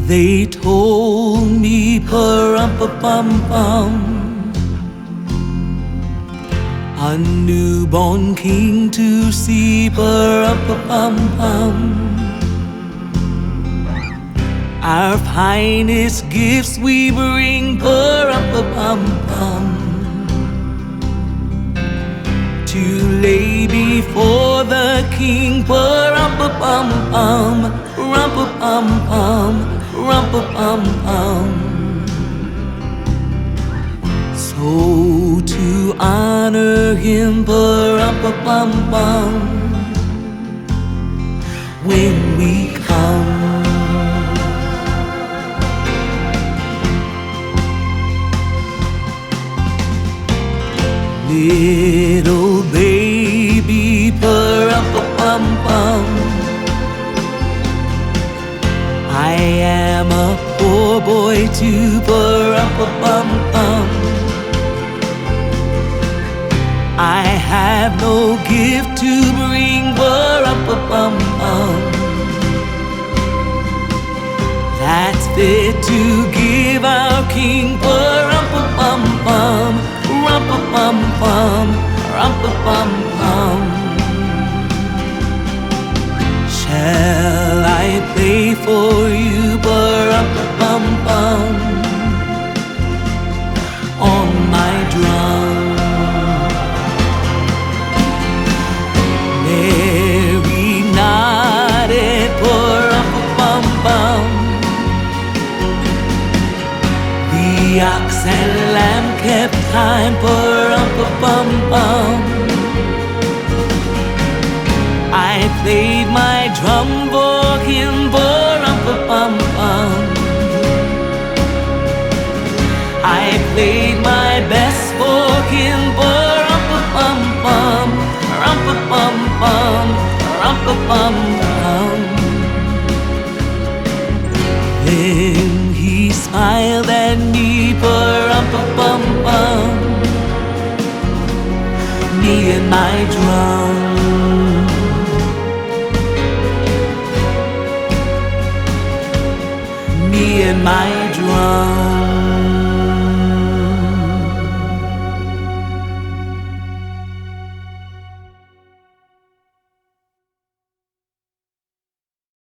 They told me pa-rum-pa-pum-pum, a newborn king to see, pa-rum-pa-pum-pum. Our finest gifts we bring, pa-rum-pa-pum-pum, to lay before the king, pa-rum-pa-pum-pum, rum-pa-pum-pum, rum-pa-pum-pum. So to honor him, pa-rum-pa-pum-pum, when we come, little baby, pa-rum-pa-pum-pum, I am a poor boy too, pa-rum-pa-pum-pum. I have no gift to bring, pa-rum-pa-pum-pum, that's fit to give our king, pa-rum-pa-pum-pum, rum-pa-pum-pum, rum-pa-pum-pum. Shall I play for you, pa-rum-pa-pum-pum, on my drum? Mary nodded, pa-rum-pa-pum-pum. The ox and lamb kept time, pa-rum-pa-pum-pum. I played my drum for him, pa-rum-pa-pum-pum. I played my best for him, pa-rum-pa-pum-pum, rum-pa-pum-pum, rum-pa-pum-pum. Then he smiled at me, pa-rum-pa-pum-pum, me and my drum. Me and my drum.